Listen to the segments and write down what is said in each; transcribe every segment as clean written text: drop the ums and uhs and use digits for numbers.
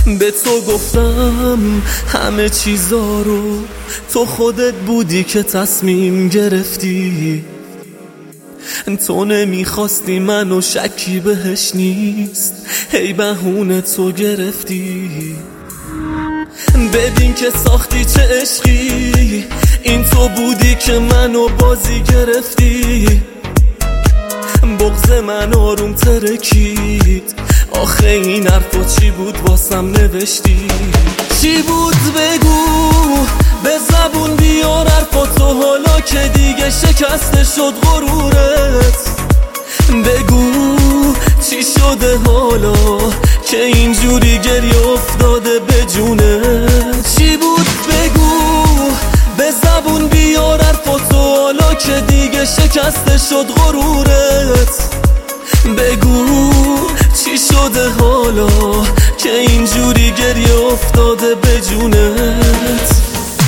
به تو گفتم همه چیزا رو، تو خودت بودی که تصمیم گرفتی. تو نمیخواستی منو، شکی بهش نیست، هی بهونه تو گرفتی. ببین که ساختی چه عشقی، این تو بودی که منو بازی گرفتی. بغض من آروم ترکید، آخه این حرفا چی بود واسم نوشتی؟ چی بود بگو، به زبون بیار حرفا تو، حالا که دیگه شکسته شد غرورت. بگو چی شده حالا که اینجوری گریه افتاده به جونت. چی بود بگو، به زبون بیار حرفا تو، حالا که دیگه شکسته شد غرورت. بگو چی شده حالا که اینجوری گریه افتاده به جونت.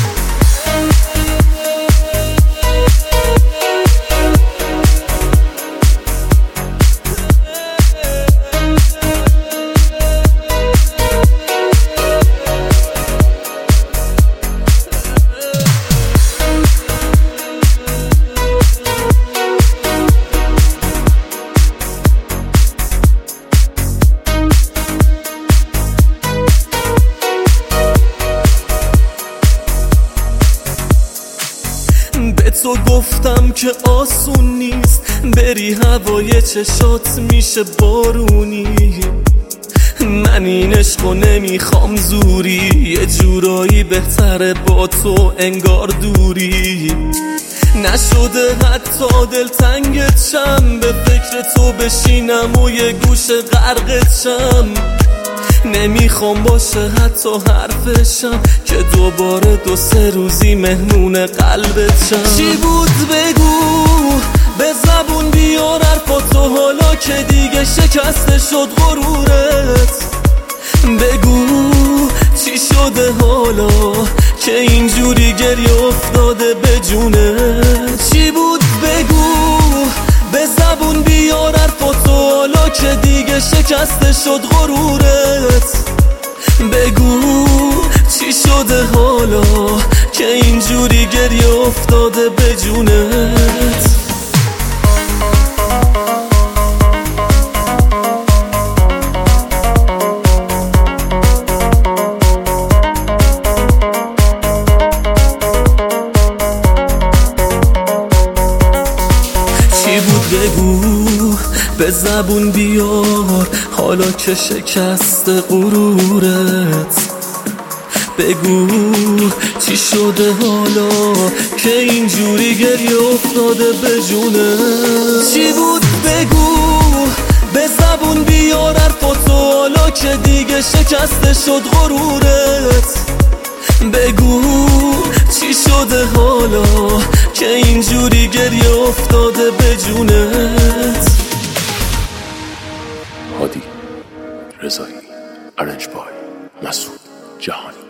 به تو گفتم که آسون نیست، بری هوای چشات میشه بارونی. من این عشقو نمیخوام زوری، یه جورایی بهتره با تو انگار دوری. نشده حتی دلتنگت شم، به فکر تو بشینم و یه گوشه غرقت شم. نمیخوام باشه حتی حرفشم، که دوباره 2-3 روزی مهمون قلبت شم. چی بود بگو، به زبون بیار حرفا تو، حالا که دیگه شکسته شد غرورت. بگو چی شده حالا که اینجوری گریه افتاده به جونت. چی بود بگو، به زبون بیار حرفا تو، حالا که دیگه شکسته شد غرورت. بگو چی شده حالا که اینجوری گریه افتاده به جونت. چی بود بگو، به زبون بیار حالا که شکست غرورت. بگو چی شده حالا که اینجوری گریه افتاده به جونت. چی بود بگو، به زبون بیار حرفا تو، حالا که دیگه شکسته شد غرورت. بگو چی شده حالا که اینجوری گریه افتاده به جونت. هادی رضایی، ارنج بای مسعود جهانی.